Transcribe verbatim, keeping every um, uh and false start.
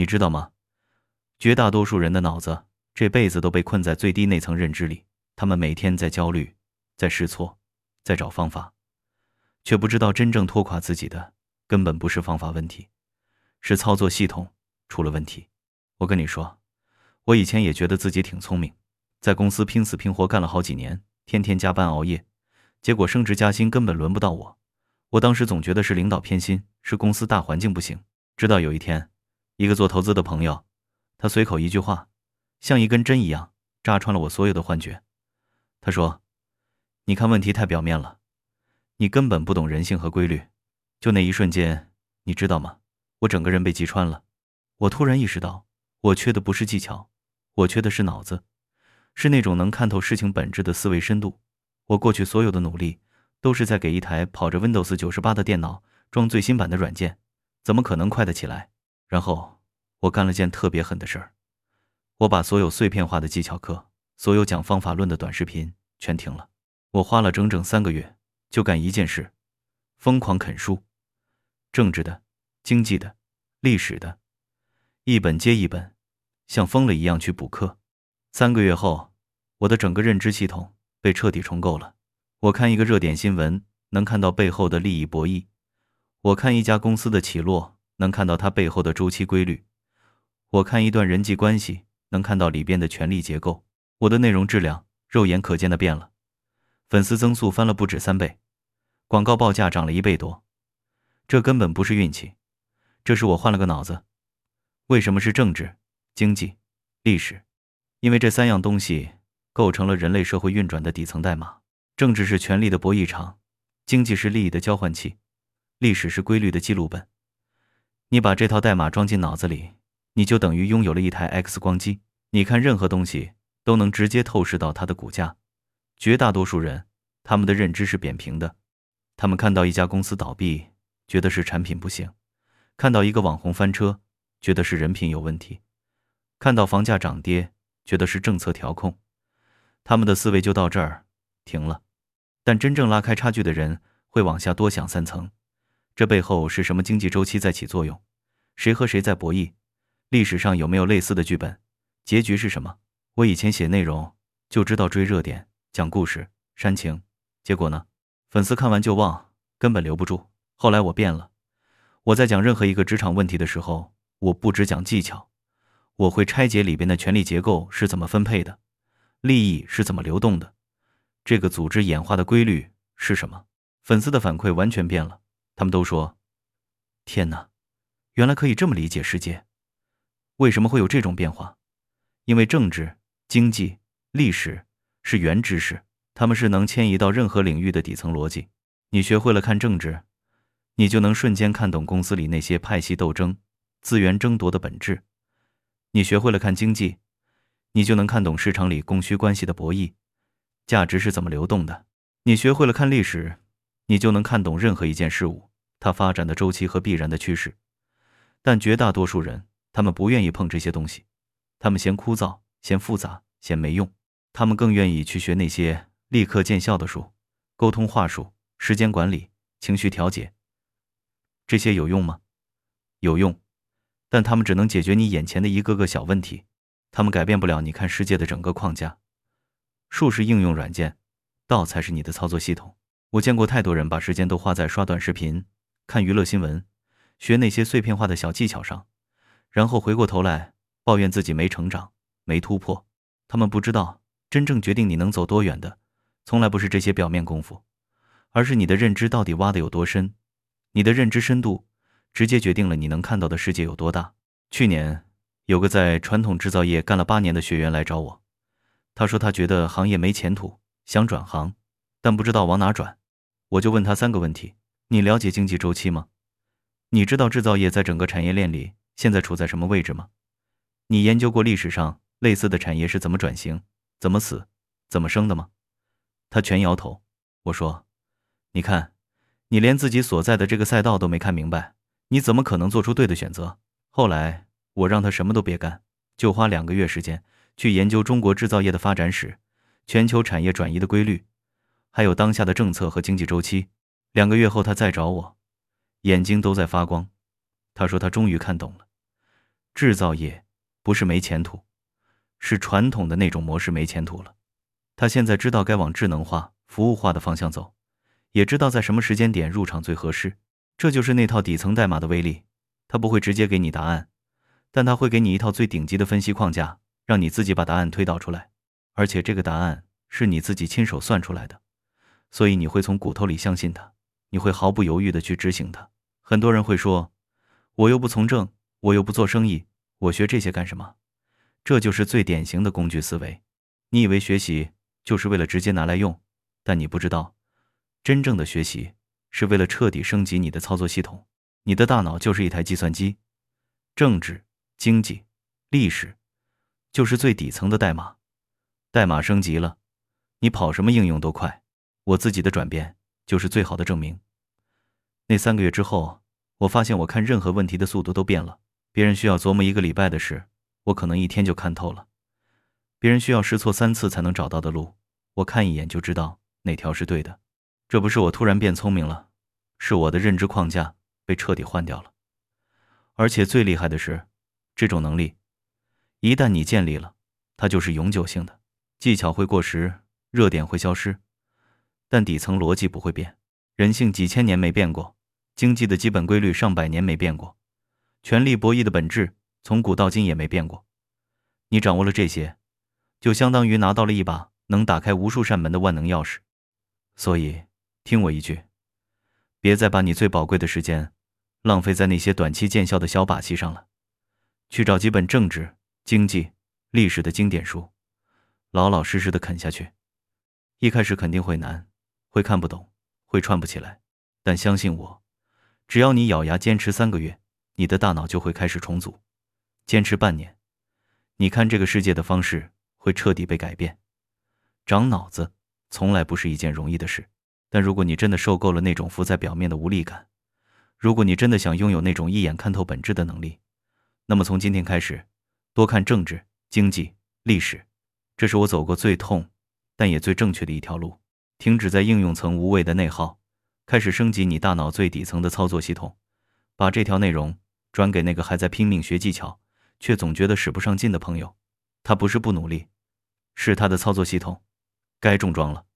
你知道吗？绝大多数人的脑子这辈子都被困在最低那层认知里，他们每天在焦虑，在试错，在找方法，却不知道真正拖垮自己的根本不是方法问题，是操作系统出了问题。我跟你说，我以前也觉得自己挺聪明，在公司拼死拼活干了好几年，天天加班熬夜，结果升职加薪根本轮不到我。我当时总觉得是领导偏心，是公司大环境不行。直到有一天，一个做投资的朋友，他随口一句话，像一根针一样扎穿了我所有的幻觉。他说，你看问题太表面了，你根本不懂人性和规律。就那一瞬间，你知道吗？我整个人被击穿了。我突然意识到，我缺的不是技巧，我缺的是脑子，是那种能看透事情本质的思维深度。我过去所有的努力都是在给一台跑着 Windows 九十八的电脑装最新版的软件，怎么可能快得起来？然后我干了件特别狠的事儿，我把所有碎片化的技巧课，所有讲方法论的短视频全停了。我花了整整三个月就干一件事，疯狂啃书，政治的、经济的、历史的，一本接一本，像疯了一样去补课。三个月后，我的整个认知系统被彻底重构了。我看一个热点新闻，能看到背后的利益博弈；我看一家公司的起落，能看到它背后的周期规律；我看一段人际关系，能看到里边的权力结构。我的内容质量肉眼可见的变了，粉丝增速翻了不止三倍，广告报价涨了一倍多。这根本不是运气，这是我换了个脑子。为什么是政治、经济、历史？因为这三样东西构成了人类社会运转的底层代码。政治是权力的博弈场，经济是利益的交换器，历史是规律的记录本。你把这套代码装进脑子里，你就等于拥有了一台 X 光机，你看任何东西都能直接透视到它的骨架。绝大多数人，他们的认知是扁平的，他们看到一家公司倒闭，觉得是产品不行；看到一个网红翻车，觉得是人品有问题；看到房价涨跌，觉得是政策调控。他们的思维就到这儿停了。但真正拉开差距的人会往下多想三层，这背后是什么经济周期在起作用？谁和谁在博弈？历史上有没有类似的剧本？结局是什么？我以前写内容就知道追热点、讲故事、煽情，结果呢？粉丝看完就忘，根本留不住。后来我变了，我在讲任何一个职场问题的时候，我不只讲技巧，我会拆解里边的权力结构是怎么分配的，利益是怎么流动的，这个组织演化的规律是什么？粉丝的反馈完全变了，他们都说，天哪，原来可以这么理解世界。为什么会有这种变化？因为政治、经济、历史是原知识，它们是能迁移到任何领域的底层逻辑。你学会了看政治，你就能瞬间看懂公司里那些派系斗争、资源争夺的本质。你学会了看经济，你就能看懂市场里供需关系的博弈，价值是怎么流动的。你学会了看历史，你就能看懂任何一件事物，它发展的周期和必然的趋势。但绝大多数人，他们不愿意碰这些东西，他们嫌枯燥，嫌复杂，嫌没用。他们更愿意去学那些立刻见效的书，沟通话术、时间管理、情绪调节。这些有用吗？有用，但他们只能解决你眼前的一个个小问题，他们改变不了你看世界的整个框架。术是应用软件，道才是你的操作系统。我见过太多人把时间都花在刷短视频、看娱乐新闻、学那些碎片化的小技巧上，然后回过头来抱怨自己没成长、没突破。他们不知道，真正决定你能走多远的，从来不是这些表面功夫，而是你的认知到底挖得有多深。你的认知深度直接决定了你能看到的世界有多大。去年有个在传统制造业干了八年的学员来找我，他说他觉得行业没前途，想转行，但不知道往哪转。我就问他三个问题：你了解经济周期吗？你知道制造业在整个产业链里现在处在什么位置吗？你研究过历史上类似的产业是怎么转型、怎么死、怎么生的吗？他全摇头。我说，你看，你连自己所在的这个赛道都没看明白，你怎么可能做出对的选择？后来我让他什么都别干，就花两个月时间去研究中国制造业的发展史、全球产业转移的规律，还有当下的政策和经济周期。两个月后他再找我，眼睛都在发光。他说他终于看懂了， 制造业不是没前途，是传统的那种模式没前途了。他现在知道该往智能化、服务化的方向走，也知道在什么时间点入场最合适。这就是那套底层代码的威力。他不会直接给你答案，但他会给你一套最顶级的分析框架，让你自己把答案推导出来。而且这个答案是你自己亲手算出来的，所以你会从骨头里相信它，你会毫不犹豫地去执行它。很多人会说，我又不从政，我又不做生意，我学这些干什么？这就是最典型的工具思维。你以为学习就是为了直接拿来用，但你不知道，真正的学习是为了彻底升级你的操作系统。你的大脑就是一台计算机，政治、经济、历史就是最底层的代码。代码升级了，你跑什么应用都快。我自己的转变就是最好的证明。那三个月之后，我发现我看任何问题的速度都变了。别人需要琢磨一个礼拜的事，我可能一天就看透了。别人需要试错三次才能找到的路，我看一眼就知道哪条是对的。这不是我突然变聪明了，是我的认知框架被彻底换掉了。而且最厉害的是，这种能力一旦你建立了，它就是永久性的。技巧会过时，热点会消失，但底层逻辑不会变。人性几千年没变过，经济的基本规律上百年没变过，权力博弈的本质从古到今也没变过。你掌握了这些，就相当于拿到了一把能打开无数扇门的万能钥匙。所以听我一句，别再把你最宝贵的时间浪费在那些短期见效的小把戏上了。去找几本政治、经济、历史的经典书，老老实实的啃下去。一开始肯定会难，会看不懂，会串不起来，但相信我，只要你咬牙坚持三个月，你的大脑就会开始重组。坚持半年，你看这个世界的方式会彻底被改变。长脑子从来不是一件容易的事，但如果你真的受够了那种浮在表面的无力感，如果你真的想拥有那种一眼看透本质的能力，那么从今天开始，多看政治、经济、历史，这是我走过最痛但也最正确的一条路。停止在应用层无谓的内耗，开始升级你大脑最底层的操作系统。把这条内容转给那个还在拼命学技巧却总觉得使不上劲的朋友。他不是不努力，是他的操作系统该重装了。